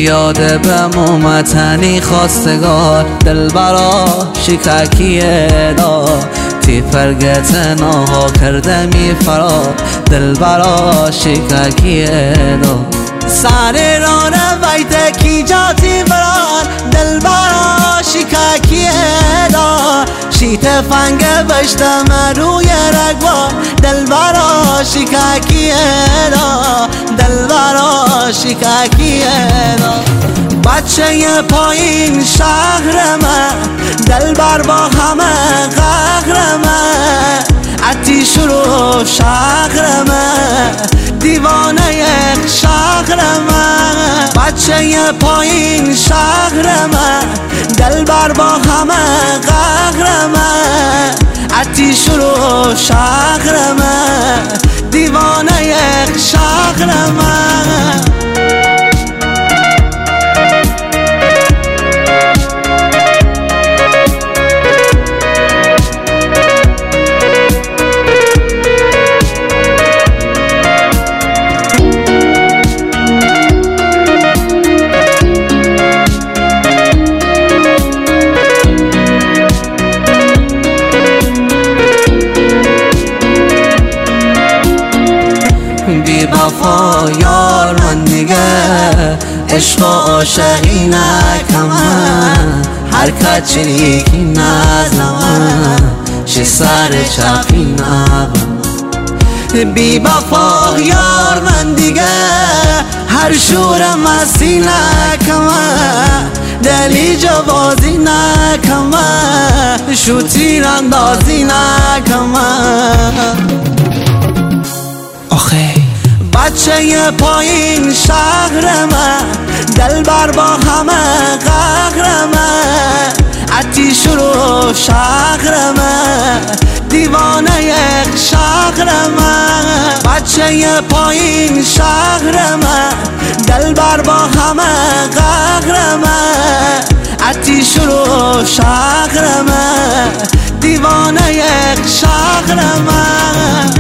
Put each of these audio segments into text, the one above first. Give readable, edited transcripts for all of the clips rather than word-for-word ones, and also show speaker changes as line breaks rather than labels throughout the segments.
بیاده به مومتنی خواستگار دلبرا شکاکیه دا تی فرگت ناها کرده می فرا دلبرا شکاکیه دا سر رانه ویده کی جاتی برار دلبرا شکاکیه دا شیت فنگ بشتم روی رگوار دلبرا شکاکیه دا دلبرا شکاکیه دا بچه پایین شهر من دلبر با همه قهر من آتیش رو شهر من دیوانه یک شهر من بچه پایین شهر من دلبر با همه قهر من آتیش رو شهر من دیوانه یک شهر من بی وفا یار من دیگه عشق و عاشقی نکمه حرکت چریکی نزمه چه سر چپی نبم بی وفا یار من دیگه هر شور مستی نکمه دلی جوازی نکمه شوتیر اندازی نکمه آخه بچه پایین شهر من دلبر با همه قهر من آتیش رو شهر من دیوانه یک شهر من بچه پایین شهر من دلبر با همه قهر من آتیش رو شهر من دیوانه یک شهر من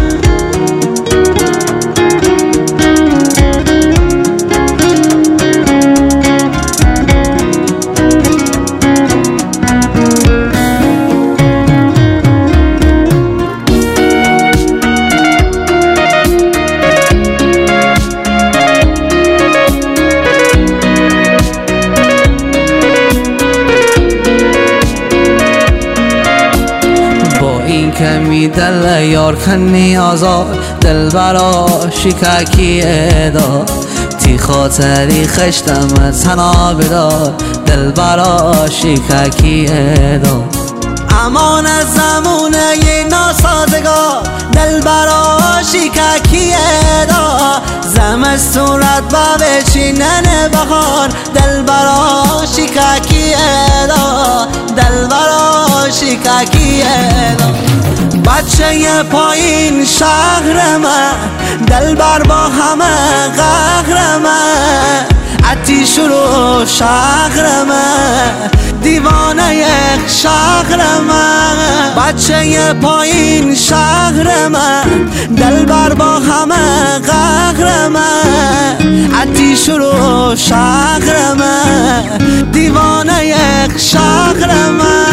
کمی دل یار کنی آزار دلبرا شکاکیه دا تی خاطری خشتم تنا بدار دلبرا شکاکیه دا امان زمونه ی ناسازگار دلبرا شکاکیه دا زمستون رد بچینن بهار دلبرا شکاکیه دا دلبرا شکاکیه دا بچه پایین شهر من دلبر با همه قهر من آتیش رو شهر من دیوانه یک شهر من بچه پایین شهر من دلبر با همه قهر من آتیش رو شهر من دیوانه یک شهر من